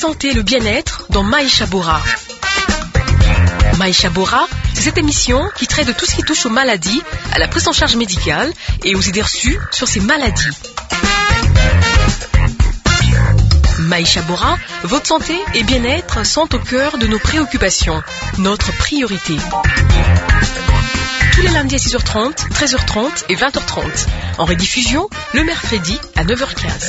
santé et le bien-être dans Maïcha Bora. Maïcha Bora, c'est cette émission qui traite de tout ce qui touche aux maladies, à la prise en charge médicale et aux idées reçues sur ces maladies. Maïcha Bora, votre santé et bien-être sont au cœur de nos préoccupations, notre priorité. Tous les lundis à 6h30, 13h30 et 20h30. En rediffusion, le mercredi à 9h15.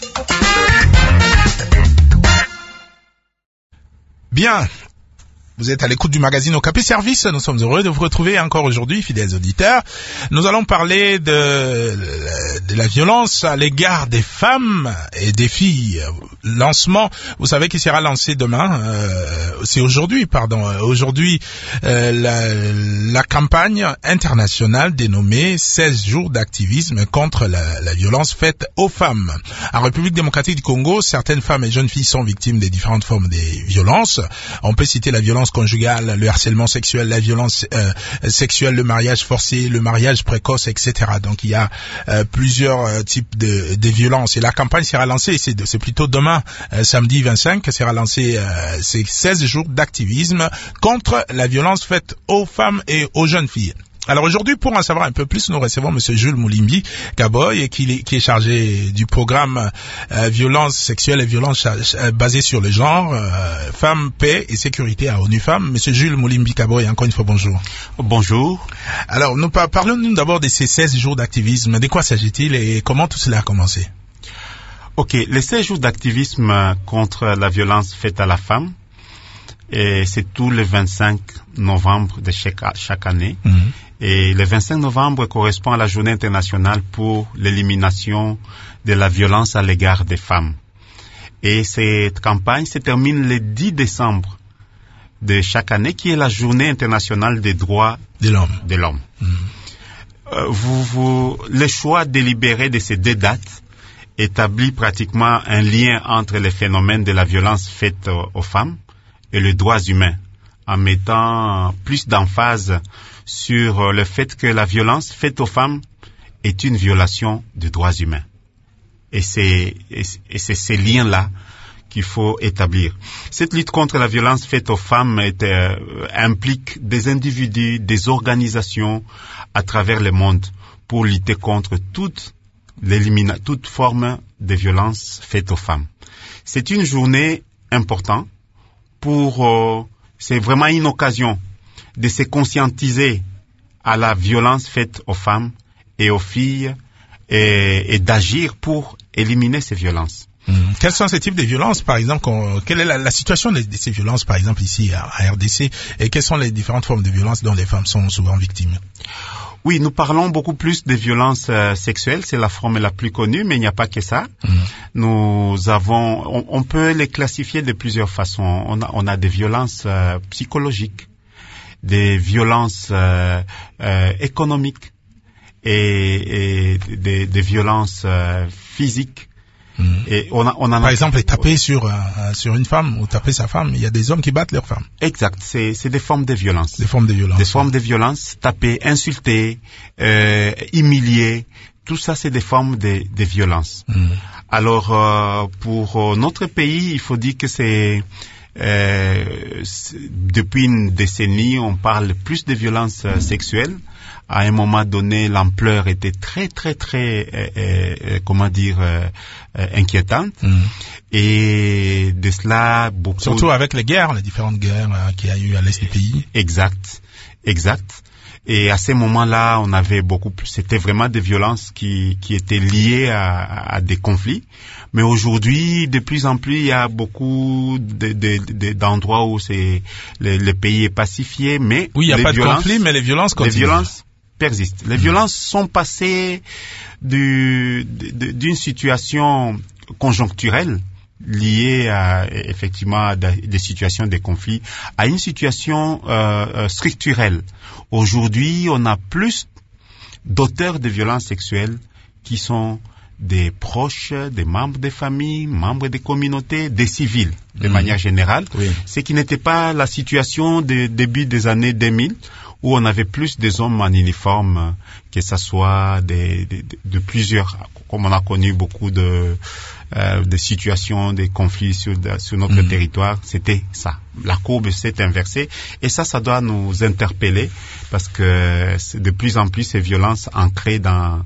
Bien. Vous êtes à l'écoute du magazine Okapi Service. Nous sommes heureux de vous retrouver encore aujourd'hui, fidèles auditeurs. Nous allons parler de la violence à l'égard des femmes et des filles. Lancement, vous savez qu'il sera lancé demain. C'est aujourd'hui, pardon. Aujourd'hui, la campagne internationale dénommée 16 jours d'activisme contre la violence faite aux femmes. En République démocratique du Congo, certaines femmes et jeunes filles sont victimes des différentes formes des violences. On peut citer la violence conjugale, le harcèlement sexuel, la violence sexuelle, le mariage forcé, le mariage précoce, etc. Donc il y a plusieurs types de violences. Et la campagne sera lancée, c'est plutôt demain, samedi 25, sera lancée ces 16 jours d'activisme contre la violence faite aux femmes et aux jeunes filles. Alors aujourd'hui, pour en savoir un peu plus, nous recevons Monsieur Jules Moulimbi Kaboy, qui est chargé du programme violence sexuelle et violence basée sur le genre, femmes, paix et sécurité à ONU Femmes. Monsieur Jules Moulimbi Kaboy, encore une fois, bonjour. Bonjour. Alors, parlons-nous d'abord de ces 16 jours d'activisme. De quoi s'agit-il et comment tout cela a commencé? Ok, les 16 jours d'activisme contre la violence faite à la femme, et c'est tout le 25 novembre de chaque année. Mm-hmm. Et le 25 novembre correspond à la journée internationale pour l'élimination de la violence à l'égard des femmes. Et cette campagne se termine le 10 décembre de chaque année, qui est la journée internationale des droits de l'homme. Mm-hmm. Le choix délibéré de ces deux dates établit pratiquement un lien entre les phénomènes de la violence faite aux femmes et les droits humains, en mettant plus d'emphase sur le fait que la violence faite aux femmes est une violation des droits humains. Et c'est ces liens-là qu'il faut établir. Cette lutte contre la violence faite aux femmes implique des individus, des organisations à travers le monde pour lutter contre toute forme de violence faite aux femmes. C'est une journée importante c'est vraiment une occasion de se conscientiser à la violence faite aux femmes et aux filles et d'agir pour éliminer ces violences. Quels sont ces types de violences, par exemple? Quelle est la situation de ces violences, par exemple, ici à RDC, et quelles sont les différentes formes de violences dont les femmes sont souvent victimes? Oui, nous parlons beaucoup plus des violences sexuelles, c'est la forme la plus connue, mais il n'y a pas que ça. On peut les classifier de plusieurs façons. On a des violences psychologiques, des violences économiques et des violences physiques. Et par exemple, taper sur une femme ou taper sa femme, il y a des hommes qui battent leur femme. Exact, c'est des formes de violence. Des formes de violence. Taper, insulter, humilier, tout ça c'est des formes de violence. Alors pour notre pays, il faut dire que depuis une décennie, on parle plus de violence sexuelle. À un moment donné, l'ampleur était très inquiétante. Et de cela, beaucoup... Surtout avec les différentes guerres qu'il y a eu à l'est du pays. Exact. Et à ces moments-là, on avait c'était vraiment des violences qui étaient liées à des conflits. Mais aujourd'hui, de plus en plus, il y a beaucoup d'endroits où le pays est pacifié, mais oui, il n'y a pas de conflit, mais les violences continuent. Les violences persistent. Les violences sont passées d'une situation conjoncturelle liée effectivement à des situations de conflit à une situation structurelle. Aujourd'hui, on a plus d'auteurs de violences sexuelles qui sont des proches, des membres des familles, membres des communautés, des civils, de manière générale. Oui. Ce qui n'était pas la situation du début des années 2000, où on avait plus des hommes en uniforme, que ce soit de plusieurs, comme on a connu beaucoup de situations, des conflits sur notre territoire. C'était ça. La courbe s'est inversée. Et ça doit nous interpeller, parce que de plus en plus, ces violences ancrées dans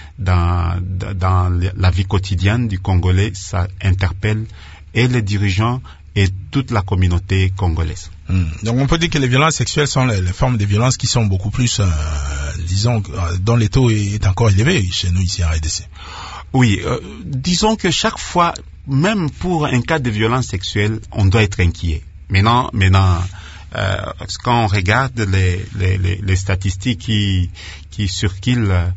la vie quotidienne du Congolais, ça interpelle et les dirigeants et toute la communauté congolaise. Donc on peut dire que les violences sexuelles sont les formes de violences qui sont beaucoup plus, disons, dont le taux est encore élevé chez nous ici en RDC. Oui, disons que chaque fois, même pour un cas de violence sexuelle, on doit être inquiet. Maintenant, quand on regarde les statistiques qui circulent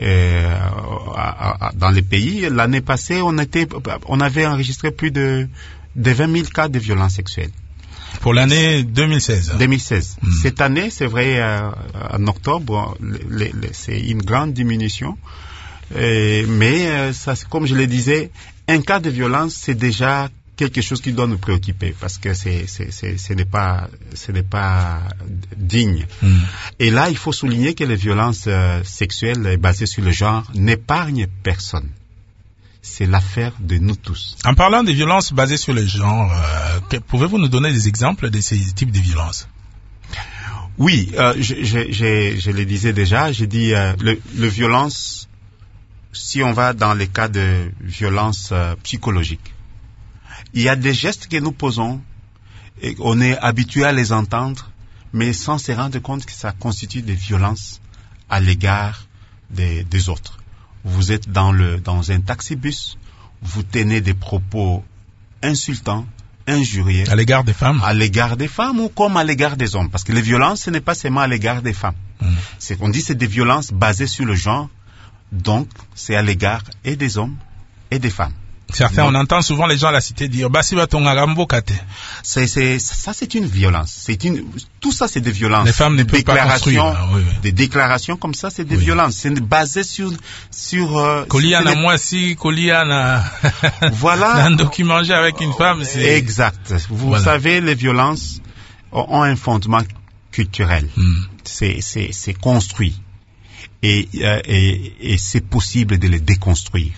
dans les pays, l'année passée, on avait enregistré plus de 20 000 cas de violences sexuelles. Pour l'année 2016. 2016. Cette année, c'est vrai, en octobre, c'est une grande diminution. Mais ça, comme je le disais, un cas de violence, c'est déjà quelque chose qui doit nous préoccuper, parce que ce n'est pas digne. Et là, il faut souligner que les violences sexuelles basées sur le genre n'épargnent personne. C'est l'affaire de nous tous. En parlant des violences basées sur le genre, pouvez-vous nous donner des exemples de ces types de violences? Oui, je le disais déjà, j'ai dit le violence, si on va dans les cas de violence psychologique, il y a des gestes que nous posons et on est habitué à les entendre, mais sans se rendre compte que ça constitue des violences à l'égard des autres. Vous êtes dans un taxibus, vous tenez des propos insultants, injurieux. À l'égard des femmes? À l'égard des femmes ou comme à l'égard des hommes. Parce que les violences, ce n'est pas seulement à l'égard des femmes. C'est qu'on dit c'est des violences basées sur le genre, donc c'est à l'égard et des hommes et des femmes. Certains, on entend souvent les gens à la cité dire ça, c'est une violence. Tout ça, c'est des violences. Les femmes ne peuvent pas construire. Oui. Des déclarations comme ça, c'est des violences. C'est basé sur voilà. Un document avec une femme, c'est exact. Vous savez, les violences ont un fondement culturel. C'est construit. Et c'est possible de les déconstruire.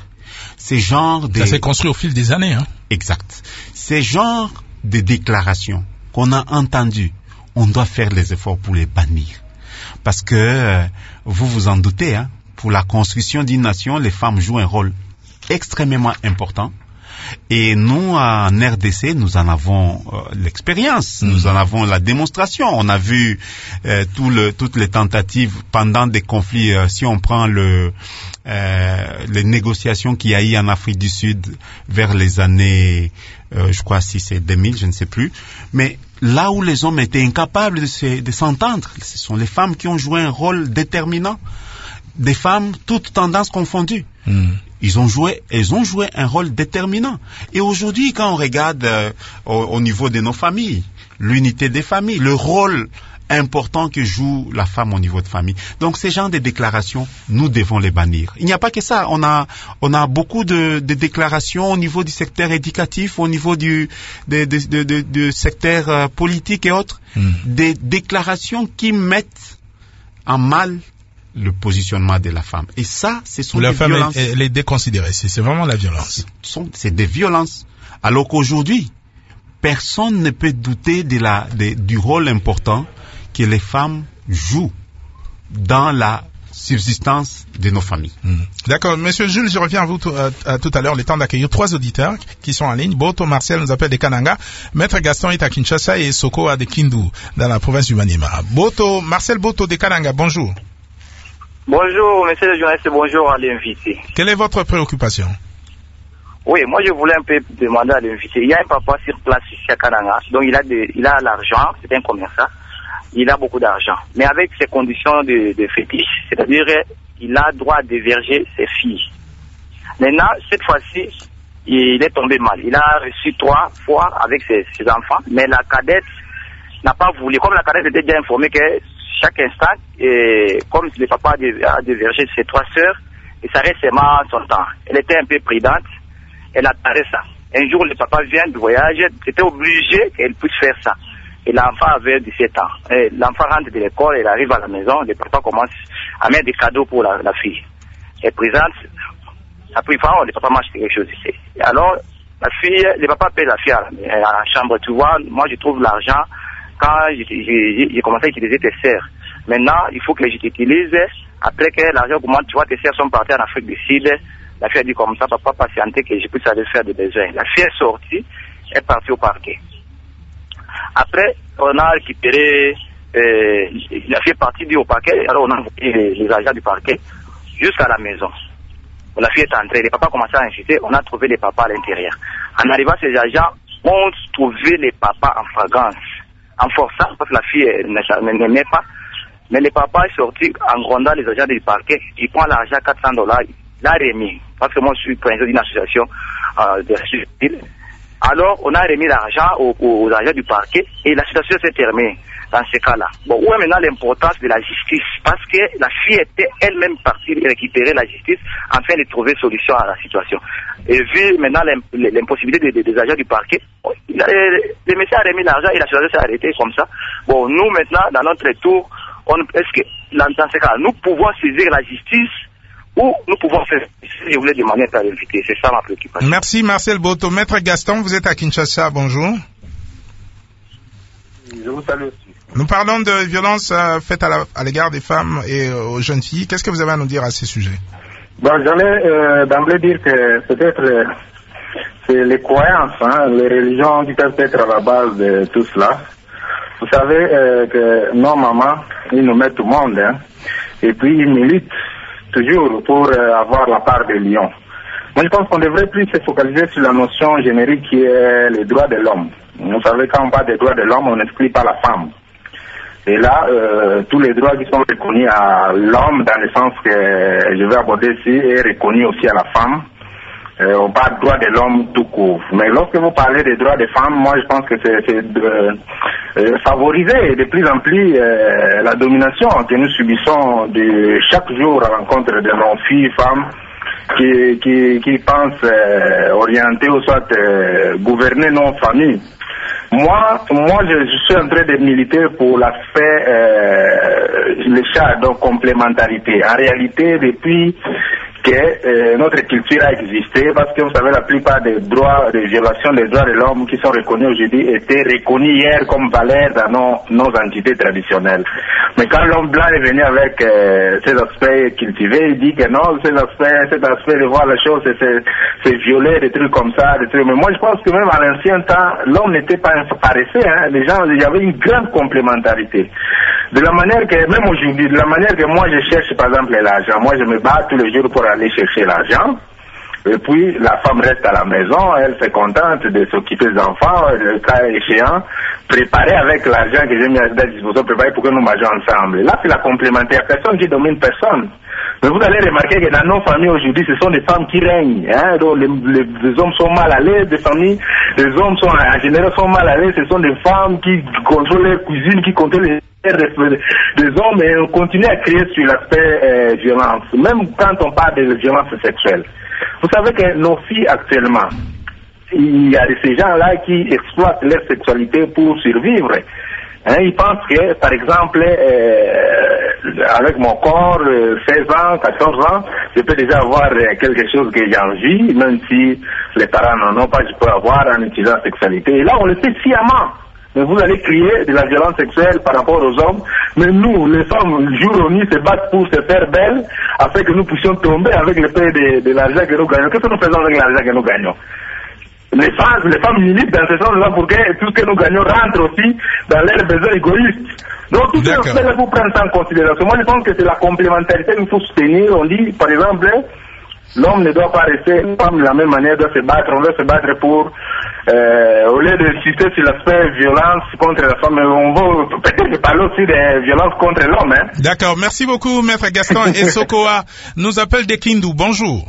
Ça s'est construit au fil des années, hein. Exact. Ces genres de déclarations qu'on a entendues, on doit faire les efforts pour les bannir. Parce que, vous vous en doutez, hein, pour la construction d'une nation, les femmes jouent un rôle extrêmement important. Et nous, en RDC, nous en avons l'expérience, nous en avons la démonstration. On a vu toutes les tentatives pendant des conflits. Si on prend les négociations qu'il y a eu en Afrique du Sud vers les années, je crois si c'est 2000, je ne sais plus. Mais là où les hommes étaient incapables de s'entendre, ce sont les femmes qui ont joué un rôle déterminant. Des femmes, toutes tendances confondues. Elles ont joué un rôle déterminant. Et aujourd'hui, quand on regarde au niveau de nos familles, l'unité des familles, le rôle important que joue la femme au niveau de famille. Donc ces genres de déclarations, nous devons les bannir. Il n'y a pas que ça. On a beaucoup de déclarations au niveau du secteur éducatif, au niveau du secteur politique et autres. Des déclarations qui mettent en mal le positionnement de la femme. Et ça, ce sont des violences. La femme, elle est déconsidérée. C'est vraiment la violence. C'est des violences. Alors qu'aujourd'hui, personne ne peut douter du rôle important que les femmes jouent dans la subsistance de nos familles. D'accord. Monsieur Jules, je reviens à vous tout à l'heure, le temps d'accueillir 3 auditeurs qui sont en ligne. Boto Marcel nous appelle de Kananga. Maître Gaston est à Kinshasa et Soko à de Kindu, dans la province du Maniema. Marcel Boto de Kananga, bonjour. Bonjour, monsieur le journaliste, bonjour à l'invité. Quelle est votre préoccupation? Oui, moi je voulais un peu demander à l'invité. Il y a un papa sur place ici à Kananga, donc il a l'argent, c'est un commerçant, il a beaucoup d'argent. Mais avec ses conditions de fétiche, c'est-à-dire il a droit d'héberger ses filles. Maintenant, cette fois-ci, il est tombé mal. Il a reçu 3 fois avec ses enfants, mais la cadette n'a pas voulu. Comme la cadette était déjà informée que chaque instant, et comme le papa a dévergé ses 3 sœurs, et ça reste seulement son temps. Elle était un peu prudente, elle attendait ça. Un jour, le papa vient du voyage, c'était obligé qu'elle puisse faire ça. Et l'enfant avait 17 ans. Et l'enfant rentre de l'école, il arrive à la maison, le papa commence à mettre des cadeaux pour la fille. Elle présente, après le papa mange quelque chose ici. Et alors, la fille, le papa paye la fille à la chambre. Tu vois, moi je trouve l'argent quand j'ai commencé à utiliser tes sœurs. Maintenant, il faut que je t'utilise. Après que l'argent augmente, tu vois, tes sœurs sont parties en Afrique du Sud. La fille a dit comme ça, papa patienter que je puisse aller faire des besoins. La fille est sortie, elle est partie au parquet. Après, on a récupéré, la fille est partie au parquet, alors on a envoyé les agents du parquet jusqu'à la maison. La fille est entrée, les papas commençaient à insister, on a trouvé les papas à l'intérieur. En arrivant, ces agents ont trouvé les papas en flagrance, en forçant, parce que la fille n'aimait pas. Mais le papa est sorti en grondant les agents du parquet, il prend l'argent, $400, il l'a remis, parce que moi je suis président d'une association de la civile. Alors, on a remis l'argent aux agents du parquet et la situation s'est terminée dans ce cas-là. Bon, où est maintenant l'importance de la justice? Parce que la fille était elle-même partie récupérer la justice afin de trouver solution à la situation. Et vu maintenant l'impossibilité des agents du parquet, le monsieur a remis l'argent et la situation s'est arrêtée comme ça. Bon, nous maintenant, dans notre tour, est-ce que dans ce cas, nous pouvons saisir la justice ou nous pouvons faire, si je voulais demander à l'invité, c'est ça ma préoccupation. Merci Marcel Boto. Maître Gaston, vous êtes à Kinshasa, bonjour. Je vous salue aussi. Nous parlons de violences faites à l'égard des femmes et aux jeunes filles. Qu'est-ce que vous avez à nous dire à ces sujets? Bon, j'allais d'emblée dire que peut-être c'est les croyances, les religions qui peuvent être à la base de tout cela. Vous savez que nos mamans, ils nous mettent au monde, et puis ils militent toujours pour avoir la part des lions. Moi, je pense qu'on devrait plus se focaliser sur la notion générique qui est les droits de l'homme. Vous savez, quand on parle des droits de l'homme, on n'exclut pas la femme. Et là, tous les droits qui sont reconnus à l'homme, dans le sens que je vais aborder ici, est reconnu aussi à la femme. On parle de droits de l'homme tout court. Mais lorsque vous parlez des droits des femmes, moi je pense que c'est favoriser de plus en plus la domination que nous subissons de chaque jour à l'encontre de nos filles, femmes, qui pensent orienter ou soit gouverner nos familles. Moi, je suis en train de militer pour l'aspect, le chat, donc complémentarité. En réalité, depuis que notre culture a existé, parce que vous savez, la plupart des droits, des violations des droits de l'homme qui sont reconnus aujourd'hui étaient reconnus hier comme valeurs dans nos entités traditionnelles. Mais quand l'homme blanc est venu avec ces aspects cultivés, il dit que non, cet aspect de voir les choses, c'est violer, des trucs comme ça, des trucs. Mais moi, je pense que même à l'ancien temps, l'homme n'était pas paresseux, les gens, il y avait une grande complémentarité. De la manière que, même aujourd'hui, de la manière que moi je cherche par exemple l'argent, moi je me bats tous les jours pour aller chercher l'argent, et puis la femme reste à la maison, elle se contente de s'occuper des enfants, le cas échéant, préparer avec l'argent que j'ai mis à disposition, préparer pour que nous mangeons ensemble. Et là c'est la complémentaire, personne qui domine personne. Mais vous allez remarquer que dans nos familles aujourd'hui, ce sont des femmes qui règnent. Donc les hommes sont mal à l'aise, des familles, les hommes sont en général sont mal à l'aise, ce sont des femmes qui contrôlent leur cuisine, qui contrôlent les hommes, et on continue à créer sur l'aspect violence, même quand on parle de violence sexuelle. Vous savez que nos filles actuellement, il y a ces gens-là qui exploitent leur sexualité pour survivre. Ils pensent que, par exemple, avec mon corps, 16 ans, 14 ans, je peux déjà avoir quelque chose que j'ai envie, même si les parents n'en ont pas, je peux avoir en utilisant la sexualité. Et là, on le fait sciemment. Mais vous allez crier de la violence sexuelle par rapport aux hommes, mais nous, les femmes, jour et nuit, se battent pour se faire belles, afin que nous puissions tomber avec le prix de l'argent que nous gagnons. Qu'est-ce que nous faisons avec l'argent que nous gagnons? Les femmes militent dans ce sens-là pour que tout ce que nous gagnons rentre aussi dans leurs besoins égoïstes. Donc tout ce que vous prenez ça en considération. Moi je pense que c'est la complémentarité qu'il faut soutenir. On dit par exemple, l'homme ne doit pas rester, une femme de la même manière doit se battre. On doit se battre pour, au lieu d'insister sur l'aspect violence contre la femme, on va peut-être parler aussi de violence contre l'homme. D'accord, merci beaucoup Maître Gaston. Et Sokoa nous appelle de Kindu. Bonjour.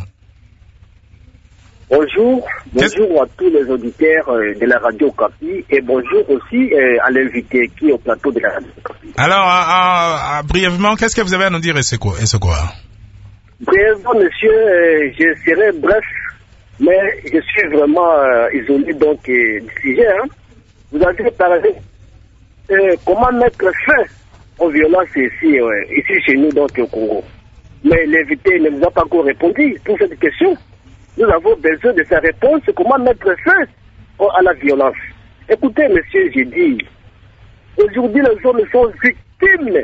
Bonjour à tous les auditeurs de la Radio Okapi et bonjour aussi à l'invité qui est au plateau de la Radio Okapi. Alors, brièvement, qu'est-ce que vous avez à nous dire, Sokoa? Brièvement, monsieur, je serai bref, mais je suis vraiment isolé donc du sujet. Hein. Vous avez parlé comment mettre fin aux violences ici chez nous donc au Congo. Mais l'invité ne nous a pas encore répondu pour cette question. Nous avons besoin de sa réponse, comment mettre fin à la violence. Écoutez, monsieur, j'ai dit, aujourd'hui les hommes sont victimes.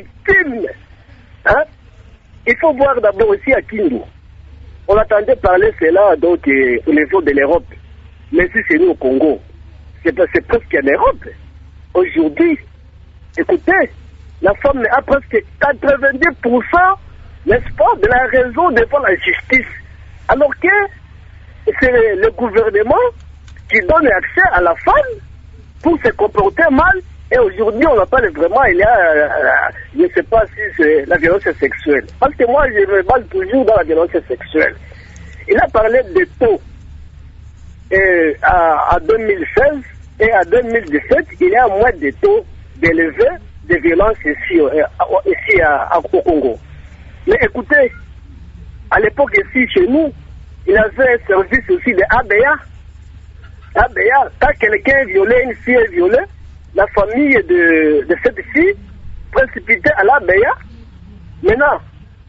Hein? Il faut voir d'abord aussi à Kindu. On attendait parler cela donc au niveau de l'Europe. Mais si c'est nous au Congo, c'est presque en Europe. Aujourd'hui, écoutez, la femme a presque 90%, n'est-ce pas, de la raison devant la justice. Alors que c'est le gouvernement qui donne accès à la femme pour se comporter mal. Et aujourd'hui, on appelle vraiment, il y a, je ne sais pas si c'est la violence sexuelle. Parce que moi, je me base toujours dans la violence sexuelle. Il a parlé des taux. Et à 2016 et à 2017, il y a moins de taux d'élevés de violences ici au Congo. Mais écoutez, à l'époque ici, chez nous, il avait un service aussi de ABA. ABA, quand quelqu'un est violé, une fille est violée, la famille de cette fille précipitait à l'ABA. Maintenant,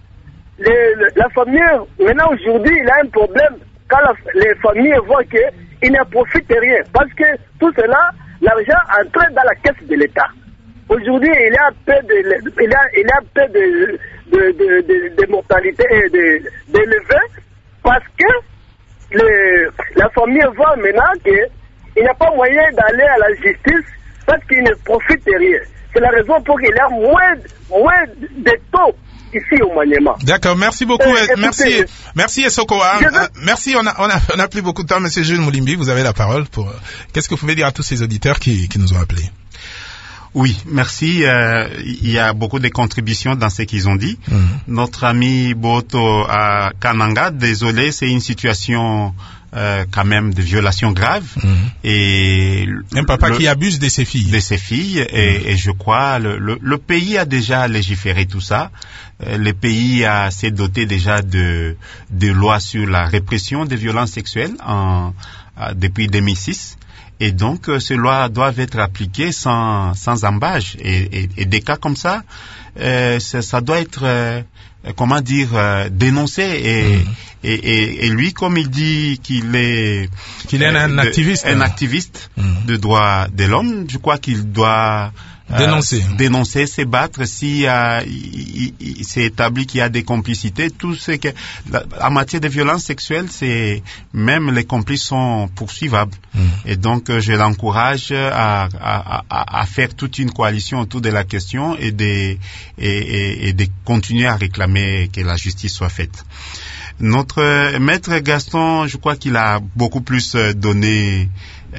la famille, maintenant aujourd'hui, il a un problème quand les familles voient qu'il ne profite rien. Parce que tout cela, l'argent entre dans la caisse de l'État. Aujourd'hui, il y a peu de mortalité et d'élevés parce que la famille voit maintenant qu'il n'y a pas moyen d'aller à la justice parce qu'il ne profite rien. C'est la raison pour qu'il y a moins de taux ici au Maniema. D'accord, merci beaucoup. Merci Essoko. Merci, on a plus beaucoup de temps, monsieur Jules Moulimbi, vous avez la parole pour qu'est-ce que vous pouvez dire à tous ces auditeurs qui nous ont appelés? Oui, merci. Il y a beaucoup de contributions dans ce qu'ils ont dit. Notre ami Boto à Kananga, désolé, c'est une situation quand même de violation grave. Et un papa qui abuse de ses filles. Et je crois le pays a déjà légiféré tout ça. Le pays s'est doté déjà de lois sur la répression des violences sexuelles depuis 2006. Et donc, ces lois doivent être appliquées sans embâche. Et des cas comme ça, ça doit être, dénoncé. Et lui, comme il dit qu'il est un activiste de droits de l'homme, je crois qu'il doit dénoncer, se battre si c'est établi qu'il y a des complicités. Tout ce que en matière de violence sexuelle, c'est même les complices sont poursuivables. Et donc je l'encourage à faire toute une coalition autour de la question et de continuer à réclamer que la justice soit faite. Notre maître Gaston, je crois qu'il a beaucoup plus donné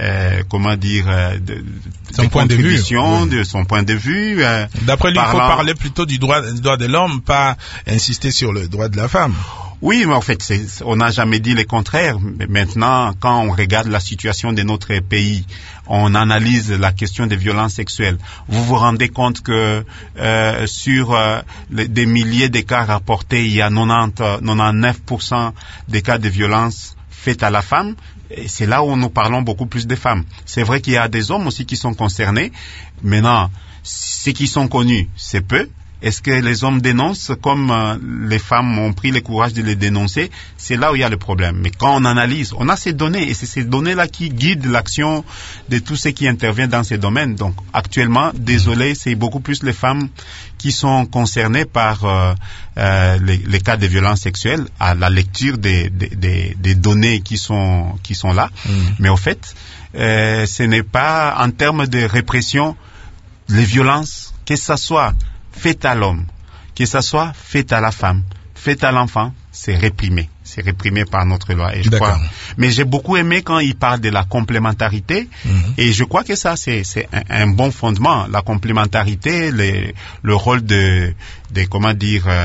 de son point de vue. D'après lui, il faut parler plutôt du droit de l'homme, pas insister sur le droit de la femme. Oui, mais en fait, on n'a jamais dit le contraire. Mais maintenant, quand on regarde la situation de notre pays, on analyse la question des violences sexuelles. Vous vous rendez compte que sur des milliers de cas rapportés, il y a 99% des cas de violences faites à la femme. Et c'est là où nous parlons beaucoup plus des femmes. C'est vrai qu'il y a des hommes aussi qui sont concernés. Maintenant, ceux qui sont connus, c'est peu. Est-ce que les hommes dénoncent comme les femmes ont pris le courage de les dénoncer? C'est là où il y a le problème. Mais quand on analyse, on a ces données et c'est ces données-là qui guident l'action de tous ceux qui interviennent dans ces domaines. Donc actuellement, désolé, c'est beaucoup plus les femmes qui sont concernées par les cas de violences sexuelles à la lecture des données qui sont là. Mais au fait, ce n'est pas en termes de répression les violences, que ça soit fait à l'homme, que ça soit fait à la femme, fait à l'enfant, c'est réprimé. C'est réprimé par notre loi. Et je crois. Mais j'ai beaucoup aimé quand il parle de la complémentarité. Et je crois que ça, c'est un bon fondement. La complémentarité, le rôle des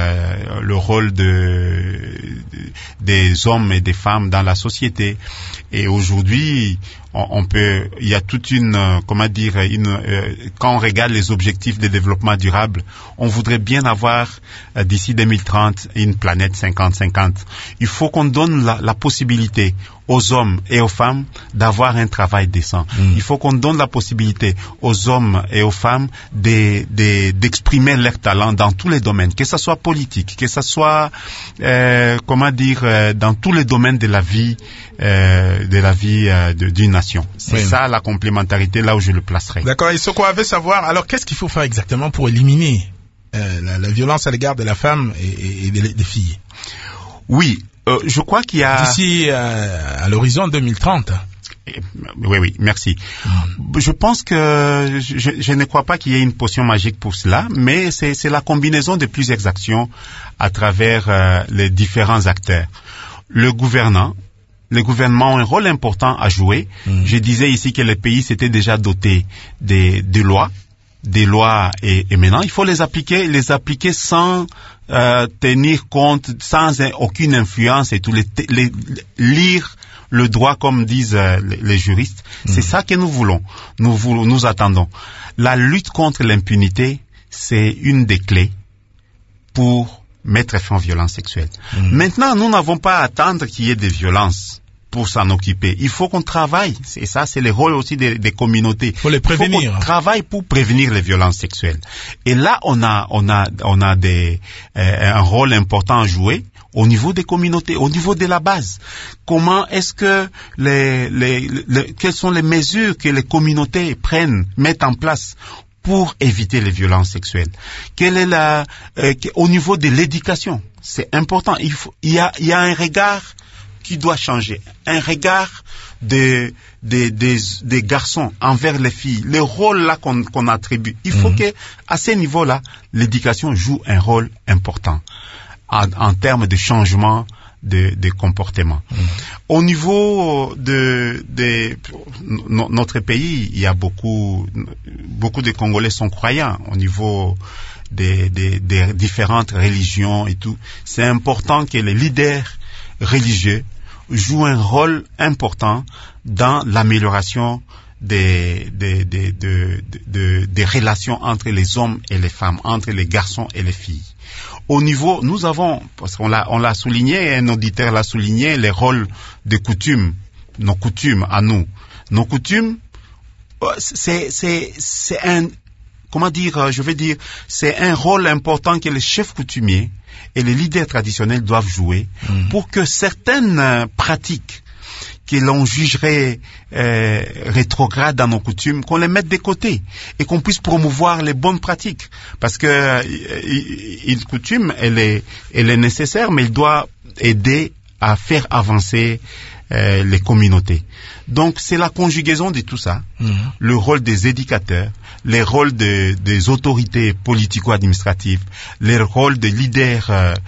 hommes et des femmes dans la société. Et aujourd'hui, il y a toute une, quand on regarde les objectifs de développement durable, on voudrait bien avoir d'ici 2030 une planète 50-50. Il faut qu'on donne la possibilité aux hommes et aux femmes d'avoir un travail décent. Il faut qu'on donne la possibilité aux hommes et aux femmes d'exprimer leur talent dans tous les domaines, que ce soit politique, que ce soit dans tous les domaines de la vie d'une nation. C'est ça la complémentarité, là où je le placerai. D'accord. Et ce qu'on veut savoir, alors qu'est-ce qu'il faut faire exactement pour éliminer la violence à l'égard de la femme et des filles? Oui. Je crois qu'il y a... D'ici à l'horizon 2030. Oui, merci. Je pense que je ne crois pas qu'il y ait une potion magique pour cela, mais c'est la combinaison de plusieurs actions à travers les différents acteurs. Les gouvernements ont un rôle important à jouer. Je disais ici que les pays s'étaient déjà dotés des lois et maintenant il faut les appliquer sans tenir compte, sans aucune influence et tout, lire le droit comme disent les juristes. C'est ça que nous voulons. Nous attendons. La lutte contre l'impunité, c'est une des clés pour mettre fin aux violences sexuelles. Maintenant, nous n'avons pas à attendre qu'il y ait des violences pour s'en occuper. Il faut qu'on travaille. Et ça, c'est le rôle aussi des communautés. Faut les prévenir. Il faut qu'on travaille pour prévenir les violences sexuelles. Et là, on a un rôle important à jouer au niveau des communautés, au niveau de la base. Comment est-ce que quelles sont les mesures que les communautés mettent en place pour éviter les violences sexuelles? Quelle est au niveau de l'éducation? C'est important. Il y a un regard qui doit changer, un regard des garçons envers les filles, le rôle là qu'on attribue. Il faut que à ce niveau-là, l'éducation joue un rôle important en termes de changement de comportement. Au niveau de notre pays, il y a beaucoup de Congolais sont croyants au niveau des différentes religions et tout. C'est important que les leaders religieux jouent un rôle important dans l'amélioration des relations entre les hommes et les femmes, entre les garçons et les filles. Au niveau, nous avons, parce qu'on l'a souligné, un auditeur l'a souligné, les rôles de coutumes, nos coutumes à nous. Nos coutumes, c'est un rôle important que les chefs coutumiers et les leaders traditionnels doivent jouer pour que certaines pratiques que l'on jugerait rétrogrades dans nos coutumes, qu'on les mette de côté et qu'on puisse promouvoir les bonnes pratiques. Parce que une coutume, elle est nécessaire, mais elle doit aider à faire avancer les communautés. Donc c'est la conjugaison de tout ça, le rôle des éducateurs, les rôles des autorités politico-administratives, les rôles des leaders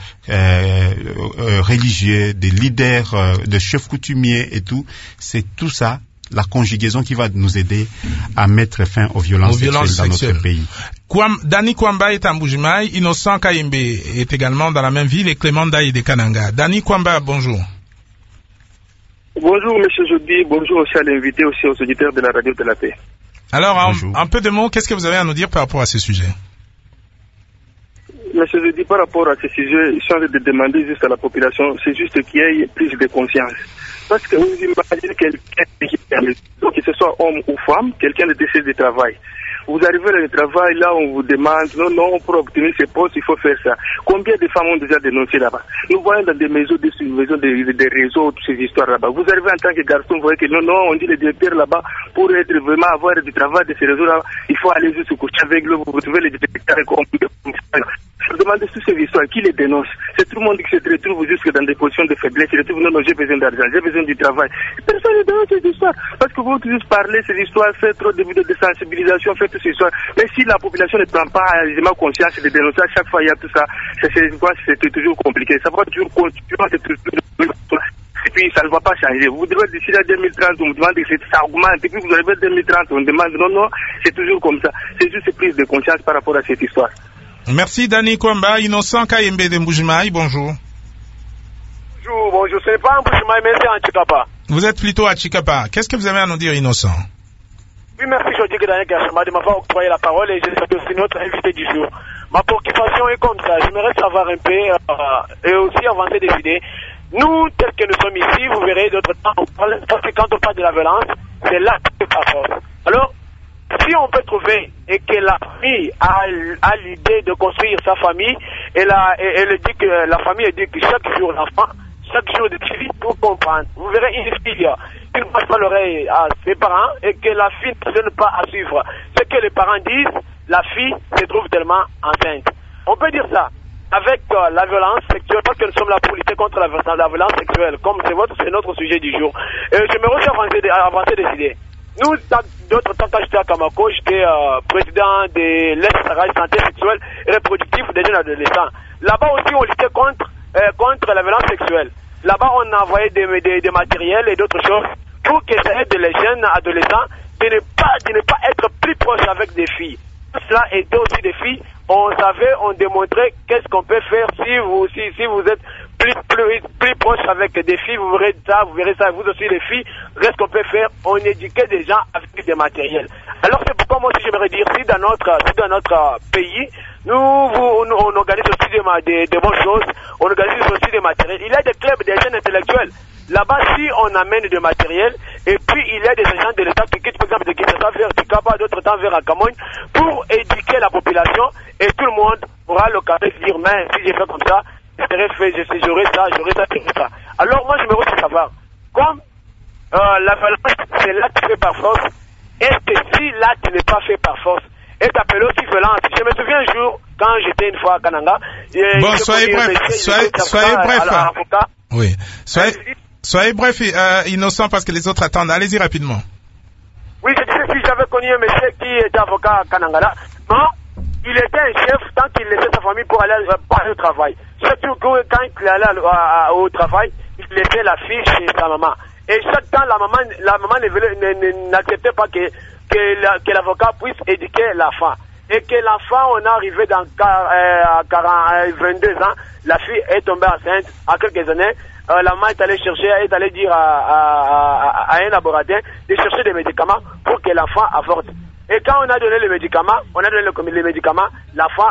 religieux, des leaders de chefs coutumiers et tout. C'est tout ça, la conjugaison qui va nous aider à mettre fin aux violences sexuelles dans notre pays. Dani Kwamba est à Mbujimayi, Innocent Kayembe est également dans la même ville et Clément Daï de Kananga. Dani Kwamba, bonjour. Bonjour, monsieur Jody. Bonjour aussi à l'invité, aussi aux auditeurs de la Radio de la Paix. Alors, en peu de mots, qu'est-ce que vous avez à nous dire par rapport à ce sujet? Monsieur Jody, par rapport à ce sujet, je suis en train de demander juste à la population, c'est juste qu'il y ait plus de conscience. Parce que vous imaginez quelqu'un que ce soit homme ou femme, quelqu'un de décès de travail. Vous arrivez à le travail, là, on vous demande, non, pour obtenir ces postes, il faut faire ça. Combien de femmes ont déjà dénoncé là-bas? Nous voyons dans des maisons, des réseaux, toutes ces histoires là-bas. Vous arrivez en tant que garçon, vous voyez que non, on dit le directeur là-bas, pour être vraiment avoir du travail de ces réseaux-là, il faut aller juste se coucher avec eux, vous trouvez les directeurs et je vous demande toutes ces histoires, qui les dénonce? C'est tout le monde qui se retrouve jusque dans des positions de faiblesse, il retrouve, non, j'ai besoin d'argent, j'ai besoin du travail. Personne ne dénonce ces histoires. Parce que vous juste parler ces histoires, faites trop de vidéos de sensibilisation, faites toutes ces histoires. Mais si la population ne prend pas aisément conscience de dénoncer à chaque fois, il y a tout ça, c'est toujours compliqué. Ça va toujours continuer, c'est toujours... Et puis ça ne va pas changer. Vous devez d'ici à 2030, on vous demande que ça augmente. Et puis vous arrivez à 2030, on demande non, c'est toujours comme ça. C'est juste une prise de conscience par rapport à cette histoire. Merci Dani Kwamba. Innocent Kayembe de Mbujimayi, bonjour. Bonjour, ce n'est pas Mbujimayi, mais c'est en Chikapa. Vous êtes plutôt à Chikapa. Qu'est-ce que vous avez à nous dire, Innocent? Oui, merci, Jody Daniel Gachama, de m'avoir octroyé la parole et je salue aussi notre invité du jour. Ma préoccupation est comme ça. J'aimerais savoir un peu et aussi avancer des idées. Nous, tels que nous sommes ici, vous verrez d'autres temps, parce que quand on parle de la violence, c'est là que c'est pas force. Alors, si on peut trouver et que la famille a l'idée de construire sa famille et elle dit que la famille dit que chaque jour l'enfant, chaque jour de suivi pour comprendre. Vous verrez une fille qui ne passe pas l'oreille à ses parents et que la fille ne donne pas à suivre. Ce que les parents disent, la fille se trouve tellement enceinte. On peut dire ça avec la violence sexuelle, parce que nous sommes là pour lutter contre la violence sexuelle, comme c'est notre sujet du jour. Et j'aimerais aussi avancer des idées. Nous, d'autres temps, quand j'étais à Kamako, j'étais président de l'Est-Sahara santé sexuelle et reproductive des jeunes adolescents. Là-bas aussi, on luttait contre la violence sexuelle. Là-bas, on a envoyé des matériels et d'autres choses pour que ça aide les jeunes adolescents de ne pas être plus proches avec des filles. Cela aidait aussi des filles. On démontrait qu'est-ce qu'on peut faire si vous êtes plus proche avec des filles, vous verrez ça, vous aussi les filles, qu'est-ce qu'on peut faire? On éduquait des gens avec des matériels. Alors c'est pourquoi moi aussi j'aimerais dire, si dans notre pays, on organise aussi des bonnes choses, on organise aussi des matériels. Il y a des clubs, des jeunes intellectuels. Là-bas, si on amène du matériel, et puis il y a des agents de l'État qui quittent, par exemple, de Kinshasa vers Tikapa, d'autres temps vers Akamogne, pour éduquer la population, et tout le monde aura l'occasion de dire, mais si j'ai fait comme ça, j'aurai ça. Alors moi, je me aussi savoir, comme la violence, c'est l'acte fait par force, est-ce que si l'acte n'est pas fait par force, est appelé aussi violence? Je me souviens un jour, quand j'étais une fois à Kananga, bon, soyez bref. Oui. Soyez bref, Innocent, parce que les autres attendent. Allez-y rapidement. Oui, je disais, si j'avais connu un monsieur qui était avocat à Kananga, là, non, il était un chef tant qu'il laissait sa famille pour aller au travail. Surtout quand il allait au travail, il laissait la fille chez sa maman. Et chaque temps, la maman n'acceptait pas que l'avocat puisse éduquer l'enfant. Et que l'enfant, on est arrivé dans 22 ans, la fille est tombée enceinte en quelques années. La maman est allée dire à un laboratoire de chercher des médicaments pour que l'enfant avorte. Et quand on a donné les médicaments, l'enfant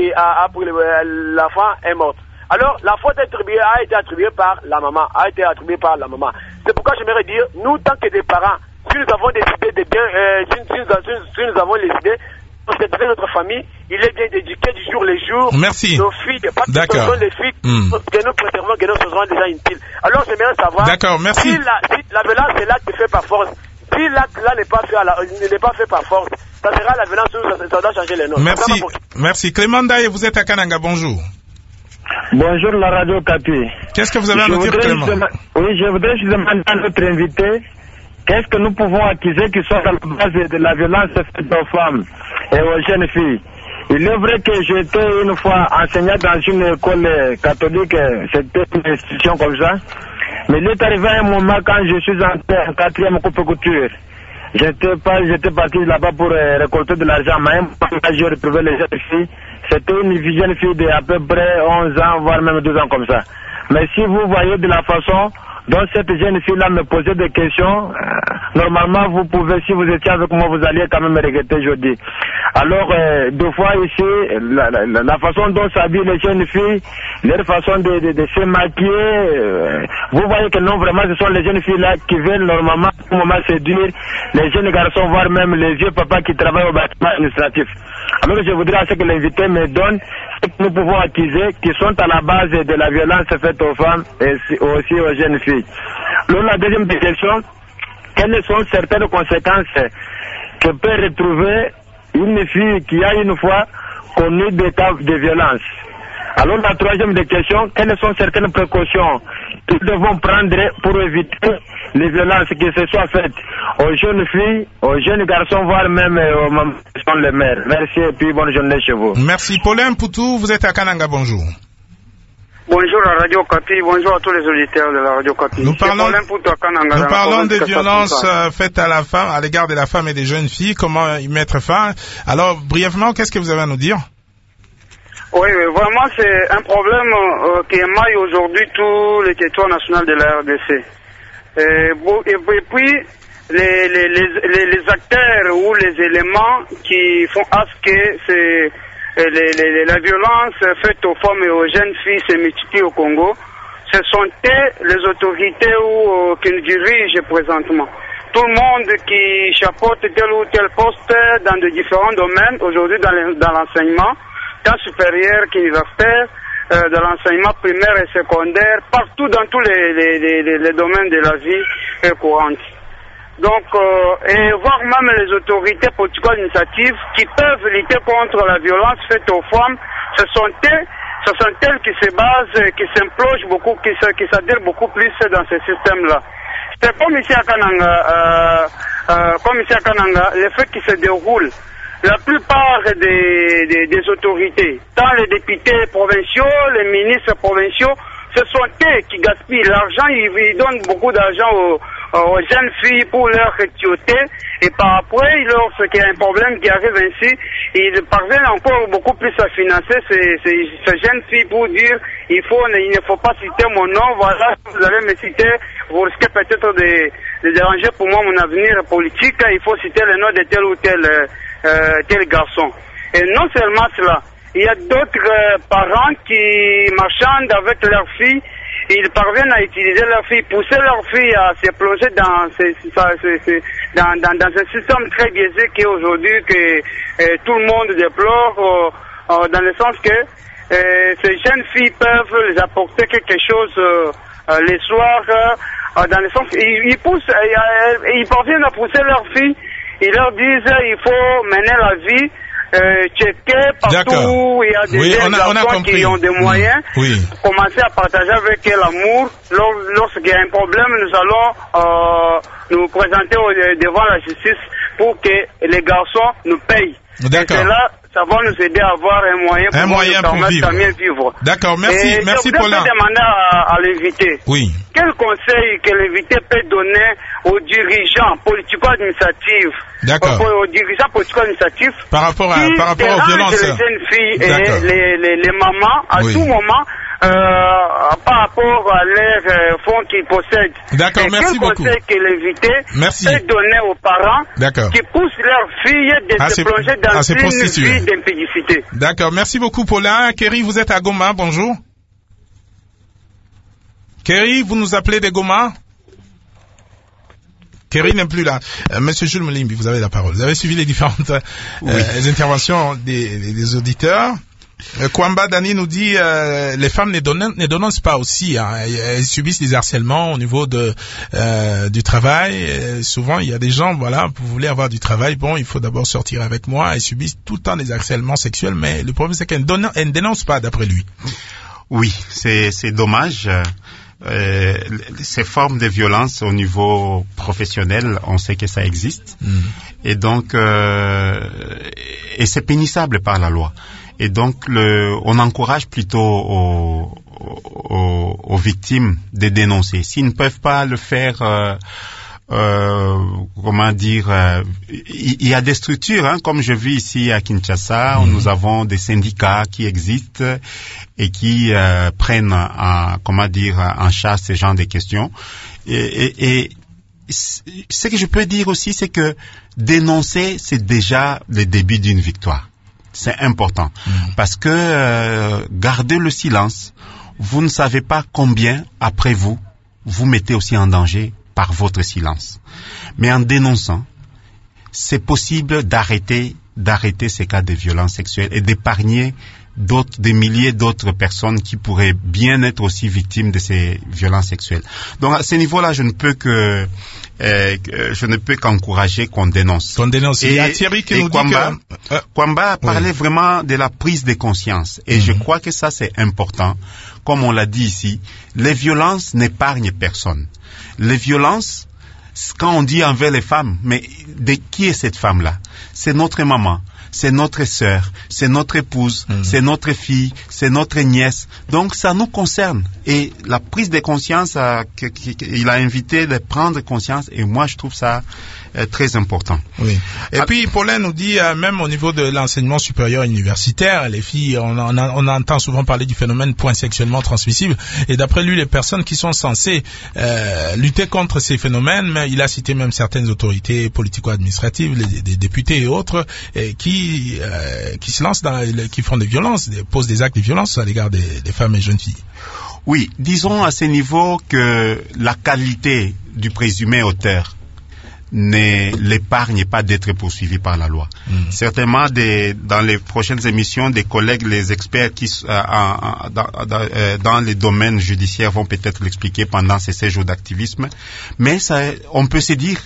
l'enfant est mort. Alors, la faute a été attribuée par la maman, C'est pourquoi j'aimerais dire, nous, tant que des parents, si nous avons décidé de bien, si nous avons les idées, de notre famille, il est bien d'éduquer du jour les jours. Merci. Nos filles, parce que ce sont les filles que nous préservons, que nous faisons déjà inutiles. Alors, j'aimerais savoir. D'accord, merci. Si la violence est l'acte fait par force, si l'acte là n'est pas fait par force, ça sera la violence, ça doit changer les noms. Merci. Clément Daye, vous êtes à Kananga, bonjour. Bonjour la radio Capi. Qu'est-ce que vous avez à nous dire, Clément? Oui, je voudrais juste demander à notre invité, qu'est-ce que nous pouvons accuser qui sont à la base de la violence faite aux femmes et aux jeunes filles? Il est vrai que j'étais une fois enseignant dans une école catholique, c'était une institution comme ça. Mais il est arrivé un moment quand je suis entré en 4e coupe-couture. J'étais parti là-bas pour récolter de l'argent, mais j'ai retrouvé les jeunes filles. C'était une jeune fille d'à peu près 11 ans, voire même 12 ans comme ça. Mais si vous voyez de la façon dont cette jeune fille-là me posait des questions, normalement vous pouvez, si vous étiez avec moi, vous alliez quand même regretter aujourd'hui. Alors, deux fois ici, la façon dont s'habillent les jeunes filles, leur façon de se maquiller, vous voyez que non, vraiment, ce sont les jeunes filles-là qui viennent normalement, au moment séduire les jeunes garçons, voire même les vieux papas qui travaillent au bâtiment administratif. Alors, je voudrais à ce que l'invité me donne ce que nous pouvons accuser, qui sont à la base de la violence faite aux femmes et aussi aux jeunes filles. Alors, la deuxième question, quelles sont certaines conséquences que peut retrouver une fille qui a une fois connu des cas de violence? Alors la troisième des questions, quelles sont certaines précautions que nous devons prendre pour éviter les violences qui se soient faites aux jeunes filles, aux jeunes garçons, voire même aux mamans qui sont les mères? Merci et puis bonne journée chez vous. Merci. Paulin Poutou, vous êtes à Kananga, bonjour. Bonjour à Radio Kapi, bonjour à tous les auditeurs de la Radio Kapi. Nous parlons des violences faites à la femme, à l'égard de la femme et des jeunes filles, comment y mettre fin. Alors, brièvement, qu'est-ce que vous avez à nous dire? Oui, vraiment, c'est un problème qui émaille aujourd'hui tout le territoire national de la RDC. Et puis, les acteurs ou les éléments qui font à ce que la violence faite aux femmes et aux jeunes filles se multiplie au Congo, ce sont les autorités qui nous dirigent présentement. Tout le monde qui chapeaute tel ou tel poste dans de différents domaines, aujourd'hui dans l'enseignement, tant supérieur qu'universitaire, de l'enseignement primaire et secondaire, partout dans tous les domaines de la vie courante. Donc, et voir même les autorités politico-administratives qui peuvent lutter contre la violence faite aux femmes, ce sont elles qui se basent, qui s'implongent beaucoup, qui s'adhèrent beaucoup plus dans ce système-là. C'est comme ici à Kananga, les faits qui se déroulent. La plupart des autorités, tant les députés provinciaux, les ministres provinciaux, ce sont eux qui gaspillent l'argent, ils donnent beaucoup d'argent aux jeunes filles pour leur recruter, et par après, lorsqu'il y a un problème qui arrive ainsi, ils parviennent encore beaucoup plus à financer ces jeunes filles pour dire il ne faut pas citer mon nom, voilà, vous allez me citer, vous risquez peut-être de déranger pour moi mon avenir politique, il faut citer le nom de tel ou tel garçon. Et non seulement cela, il y a d'autres parents qui marchandent avec leurs filles, ils parviennent à utiliser leurs filles, pousser leurs filles à se plonger dans un système très biaisé qui est aujourd'hui que tout le monde déplore, dans le sens que ces jeunes filles peuvent les apporter quelque chose les soirs, dans le sens ils parviennent à pousser leurs filles, ils leur disent il faut mener la vie, checker partout où il y a des garçons qui ont des moyens, commencer à partager avec eux l'amour. Lorsqu'il y a un problème, nous allons nous présenter devant la justice pour que les garçons nous payent. D'accord. Et là, ça va nous aider à avoir un moyen pour mieux vivre. D'accord, merci Paulin. Je voudrais demander à l'invité. Oui. Quel conseil que l'invité peut donner aux dirigeants politico-administratifs, aux dirigeants politico-administratifs, par rapport aux violences, les jeunes filles et les mamans à tout moment, par rapport à leurs fonds qu'ils possèdent. D'accord, merci beaucoup. Quel conseil que l'invité peut donner aux parents qui poussent leurs filles de se plonger dans une vie d'impudicité? D'accord, merci beaucoup Paulin. Kerry, vous êtes à Goma, bonjour. Kerry, vous nous appelez de Goma? Kerry n'est plus là. Monsieur Jules Molimbi, vous avez la parole. Vous avez suivi les différentes interventions des auditeurs. Kwamba Dani nous dit les femmes ne dénoncent pas aussi, hein. Elles subissent des harcèlements au niveau du travail. Souvent il y a des gens, voilà, vous voulez avoir du travail, bon, il faut d'abord sortir avec moi. Elles subissent tout le temps des harcèlements sexuels, mais le problème c'est qu'elles ne dénoncent pas d'après lui. Oui, c'est dommage. Ces formes de violence au niveau professionnel, on sait que ça existe, et donc et c'est pénissable par la loi. Et donc, on encourage plutôt aux victimes de dénoncer. S'ils ne peuvent pas le faire, il y a des structures, hein, comme je vis ici à Kinshasa, où nous avons des syndicats qui existent et qui prennent en charge ces genres de questions. Et ce que je peux dire aussi, c'est que dénoncer, c'est déjà le début d'une victoire. C'est important, parce que garder le silence, vous ne savez pas combien, après vous mettez aussi en danger par votre silence. Mais en dénonçant, c'est possible d'arrêter ces cas de violence sexuelle et d'épargner des milliers d'autres personnes qui pourraient bien être aussi victimes de ces violences sexuelles. Donc à ce niveau-là, je ne peux qu'encourager qu'on dénonce. Et il y a Thierry qui nous dit que Kwamba parlait vraiment de la prise de conscience. Et je crois que ça, c'est important. Comme on l'a dit ici, les violences n'épargnent personne. Les violences, quand on dit envers les femmes, mais de qui est cette femme-là? C'est notre maman. c'est notre sœur, c'est notre épouse, c'est notre fille, c'est notre nièce. Donc ça nous concerne. Et la prise de conscience, il a invité de prendre conscience, et moi je trouve ça très important. Oui. Et puis Paulin nous dit, même au niveau de l'enseignement supérieur universitaire, les filles, on entend souvent parler du phénomène point sexuellement transmissible, et d'après lui, les personnes qui sont censées lutter contre ces phénomènes, mais il a cité même certaines autorités politico-administratives, des députés et autres, qui se lancent qui font des violences, posent des actes de violence à l'égard des femmes et jeunes filles. Oui, disons à ce niveau que la qualité du présumé auteur ne l'épargne pas d'être poursuivi par la loi. Certainement, dans les prochaines émissions, des collègues, les experts qui dans les domaines judiciaires vont peut-être l'expliquer pendant ces séjours d'activisme. Mais on peut se dire,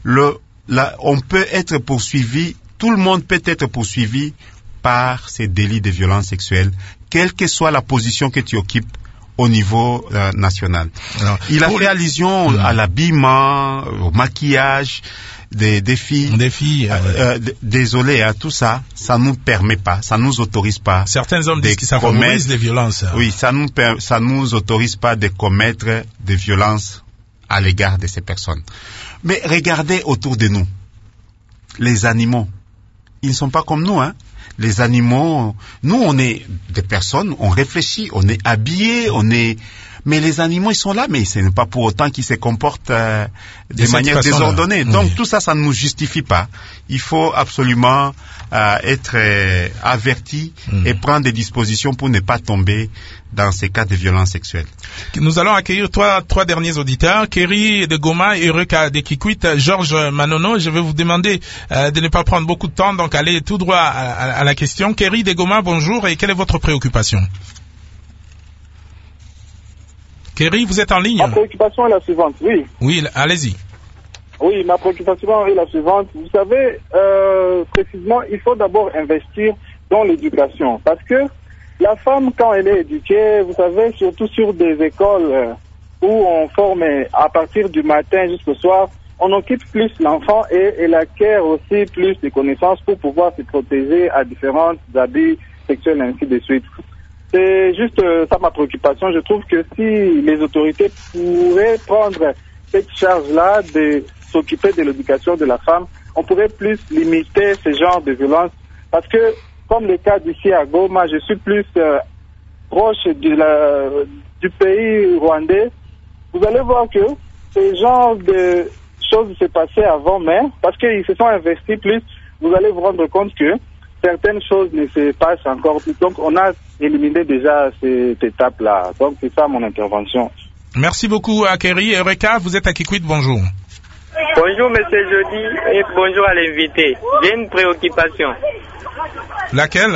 on peut être poursuivi, tout le monde peut être poursuivi par ces délits de violence sexuelle, quelle que soit la position que tu occupes au niveau national. Alors, il a fait allusion à l'habillement, au maquillage des filles. Des filles. Désolé, tout ça, ça nous permet pas, ça nous autorise pas. Certains hommes disent que ça favorise les violences. Oui, ça nous autorise pas de commettre des violences à l'égard de ces personnes. Mais regardez autour de nous, les animaux, ils ne sont pas comme nous, hein. Les animaux, nous on est des personnes, on réfléchit, on est habillés, mais les animaux ils sont là, mais ce n'est pas pour autant qu'ils se comportent de manière désordonnée. Donc tout ça, ça ne nous justifie pas. Il faut absolument être averti et prendre des dispositions pour ne pas tomber dans ces cas de violence sexuelle. Nous allons accueillir trois derniers auditeurs, Kerry de Goma et Eureka de Kikwit. Georges Manono, je vais vous demander de ne pas prendre beaucoup de temps, donc allez tout droit à la question. Kerry de Goma, bonjour, et quelle est votre préoccupation? Kerry, vous êtes en ligne? Ma préoccupation est la suivante, oui. Oui, allez-y. Oui, ma préoccupation est la suivante. Vous savez, précisément, il faut d'abord investir dans l'éducation, parce que la femme, quand elle est éduquée, vous savez, surtout sur des écoles où on forme à partir du matin jusqu'au soir, on occupe plus l'enfant et elle acquiert aussi plus de connaissances pour pouvoir se protéger à différents abus sexuels, ainsi de suite. C'est juste ça ma préoccupation. Je trouve que si les autorités pourraient prendre cette charge-là de s'occuper de l'éducation de la femme, on pourrait plus limiter ce genre de violence. Parce que, comme le cas d'ici à Goma, je suis plus proche du pays rwandais. Vous allez voir que ce genre de choses s'est passé avant, mais parce qu'ils se sont investis plus, vous allez vous rendre compte que certaines choses ne se passent encore plus. Donc, on a éliminé déjà cette étape-là. Donc, c'est ça mon intervention. Merci beaucoup à Kerry. Eureka, vous êtes à Kikwit, bonjour. Bonjour, monsieur Jody, et bonjour à l'invité. J'ai une préoccupation. Laquelle?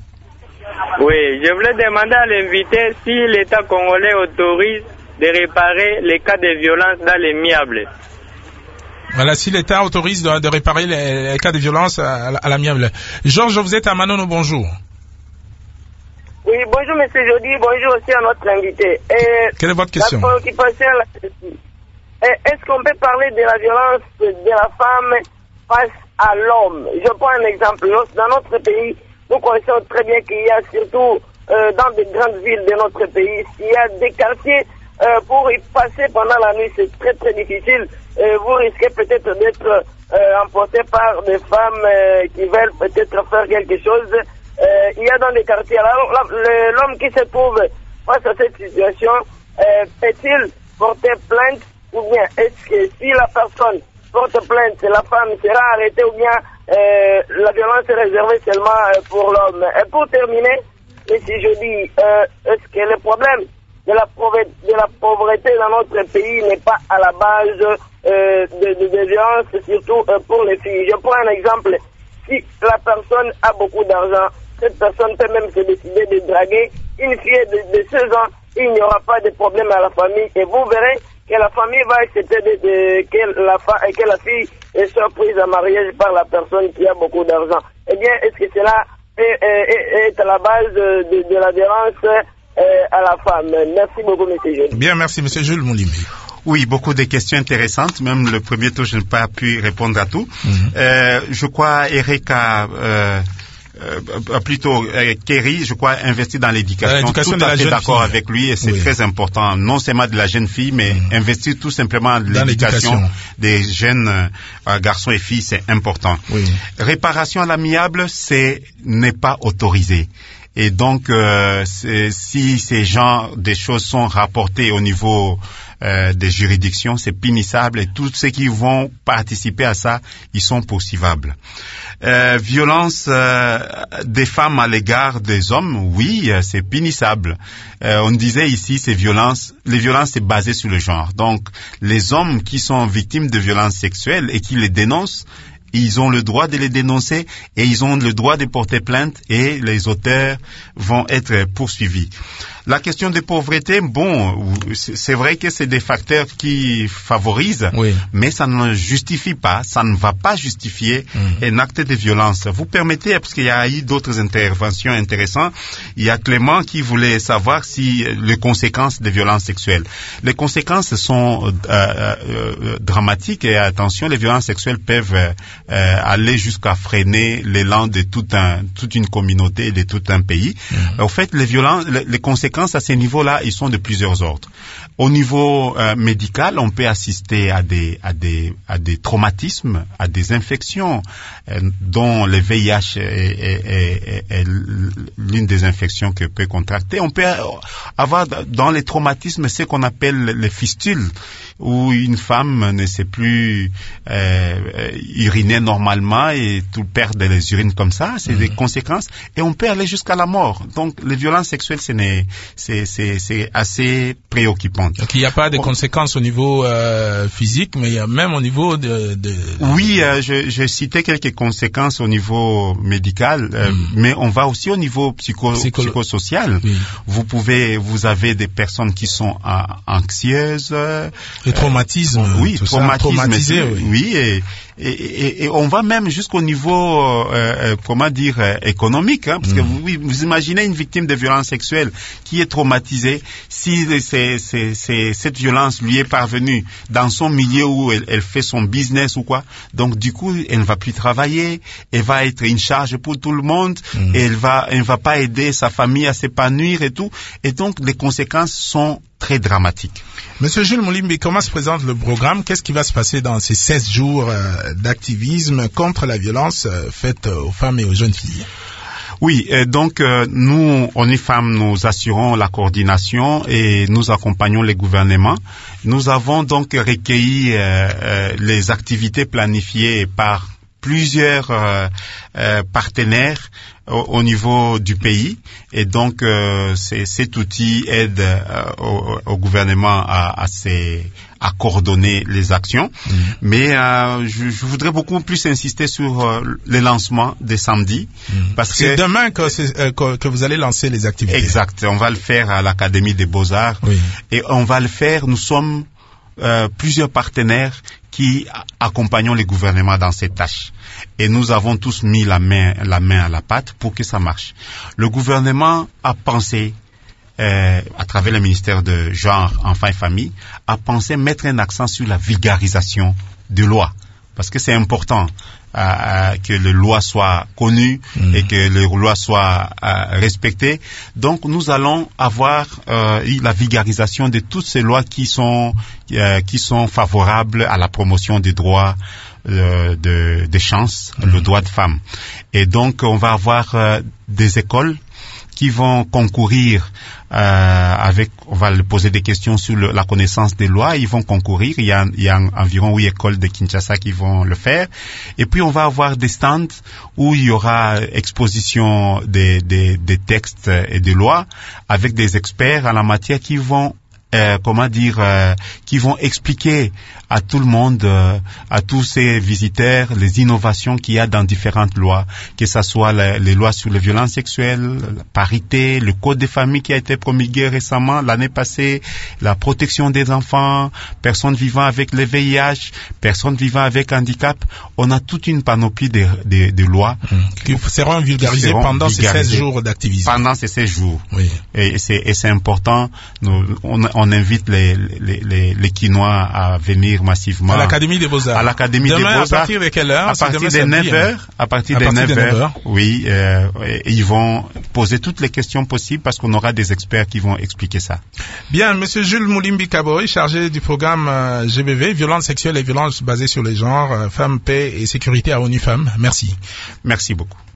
Oui, je voulais demander à l'invité si l'État congolais autorise de réparer les cas de violence dans les l'amiable. Voilà, si l'État autorise de réparer les cas de violence à l'amiable. Georges, vous êtes à Manono, bonjour. Oui, bonjour monsieur Jody, bonjour aussi à notre invité. Quelle est votre question? La préoccupation est là-dessus. Est-ce qu'on peut parler de la violence de la femme face à l'homme? Je prends un exemple. Dans notre pays, nous connaissons très bien qu'il y a surtout dans des grandes villes de notre pays, il y a des quartiers pour y passer pendant la nuit, c'est très très difficile. Vous risquez peut-être d'être emporté par des femmes qui veulent peut-être faire quelque chose. Il y a dans les quartiers. Alors l'homme qui se trouve face à cette situation, peut-il porter plainte? Ou bien est-ce que si la personne porte plainte, la femme sera arrêtée ou bien la violence est réservée seulement pour l'homme? Et pour terminer, et si je dis, est-ce que le problème de la pauvreté dans notre pays n'est pas à la base de violence, surtout pour les filles? Je prends un exemple. Si la personne a beaucoup d'argent, cette personne peut même se décider de draguer une fille de 16 ans, il n'y aura pas de problème à la famille. Et vous verrez que la famille va accepter que la fille soit prise en mariage par la personne qui a beaucoup d'argent. Eh bien, est-ce que cela est à la base de la violence à la femme? Merci beaucoup, M. Jules. Bien, merci, M. Jules Moulimé. Oui, beaucoup de questions intéressantes. Même le premier tour, je n'ai pas pu répondre à tout. Je crois, Erika Kerry, je crois, investir dans l'éducation. Tout à fait d'accord avec lui, et c'est très important, non seulement de la jeune fille, mais investir tout simplement dans l'éducation des jeunes garçons et filles, c'est important. Oui. Réparation à l'amiable, n'est pas autorisé. Et donc, si ces genres de choses sont rapportées au niveau des juridictions, c'est punissable, et tous ceux qui vont participer à ça, ils sont poursuivables. Violence des femmes à l'égard des hommes, oui, c'est punissable. On disait ici, les violences, c'est basé sur le genre. Donc, les hommes qui sont victimes de violences sexuelles et qui les dénoncent, ils ont le droit de les dénoncer et ils ont le droit de porter plainte, et les auteurs vont être poursuivis. La question de pauvreté, c'est vrai que c'est des facteurs qui favorisent, mais ça ne justifie pas, ça ne va pas justifier un acte de violence. Vous permettez, parce qu'il y a eu d'autres interventions intéressantes, il y a Clément qui voulait savoir si les conséquences des violences sexuelles. Les conséquences sont dramatiques, et attention, les violences sexuelles peuvent aller jusqu'à freiner l'élan de toute une communauté et de tout un pays. En fait, les conséquences à ces niveaux-là, ils sont de plusieurs ordres. Au niveau médical, on peut assister à des traumatismes, à des infections, dont le VIH est l'une des infections que peut contracter. On peut avoir dans les traumatismes ce qu'on appelle les fistules, où une femme ne sait plus uriner normalement et tout perd les urines comme ça. C'est des conséquences, et on peut aller jusqu'à la mort. Donc, les violences sexuelles, c'est assez préoccupant. Donc, il n'y a pas de conséquences au niveau physique, mais il y a même au niveau Oui, je citais quelques conséquences au niveau médical, mais on va aussi au niveau psychosocial. Oui. Vous avez des personnes qui sont anxieuses. Le traumatisme. Oui, traumatisé. Oui, et on va même jusqu'au niveau, économique, parce que vous imaginez une victime de violence sexuelle qui est traumatisée, si cette violence lui est parvenue dans son milieu où elle fait son business ou quoi, donc du coup, elle ne va plus travailler, elle va être une charge pour tout le monde, et elle va pas aider sa famille à s'épanouir et tout, et donc les conséquences sont très dramatique. Monsieur Jules Moulimbi, comment se présente le programme? Qu'est-ce qui va se passer dans ces 16 jours d'activisme contre la violence faite aux femmes et aux jeunes filles? Oui, donc nous, ONU-Femmes, nous assurons la coordination et nous accompagnons les gouvernements. Nous avons donc recueilli les activités planifiées par plusieurs partenaires au niveau du pays, et donc cet outil aide au gouvernement à coordonner les actions. Mais je voudrais beaucoup plus insister sur le lancement des samedis, parce que c'est demain que vous allez lancer les activités. Exact, on va le faire à l'Académie des Beaux-Arts, et on va le faire, nous sommes plusieurs partenaires qui accompagnons les gouvernements dans ces tâches. Et nous avons tous mis la main à la pâte pour que ça marche. Le gouvernement a pensé, à travers le ministère de Genre, Enfants et Famille, a pensé mettre un accent sur la vulgarisation des lois. Parce que c'est important que les lois soient connues et que les lois soient respectées. Donc nous allons avoir la vulgarisation de toutes ces lois qui sont favorables à la promotion des droits des chances, le droit de femme. Et donc on va avoir des écoles qui vont concourir on va leur poser des questions sur la connaissance des lois. Ils vont concourir. Il y a environ 8 écoles de Kinshasa qui vont le faire. Et puis on va avoir des stands où il y aura exposition des textes et des lois avec des experts en la matière qui vont qui vont expliquer à tout le monde, à tous ces visiteurs, les innovations qu'il y a dans différentes lois, que ce soit les lois sur les violences sexuelles, la parité, le code des familles qui a été promulgué récemment, l'année passée, la protection des enfants, personnes vivant avec le VIH, personnes vivant avec handicap. On a toute une panoplie de lois qui seront vulgarisées pendant ces 16 jours d'activisme. Pendant ces 16 jours. Oui. Et c'est important. On on invite les Quinois à venir massivement à l'Académie des Beaux-Arts. À l'Académie des Demain, Beaux-Arts. À partir de quelle heure? À partir des 9h. À partir des 9h. Oui, et ils vont poser toutes les questions possibles parce qu'on aura des experts qui vont expliquer ça. Bien, Monsieur Jules Moulimbi Kaboy, chargé du programme GBV, violences sexuelles et violences basées sur les genres, femmes, paix et sécurité à ONU Femmes. Merci. Merci beaucoup.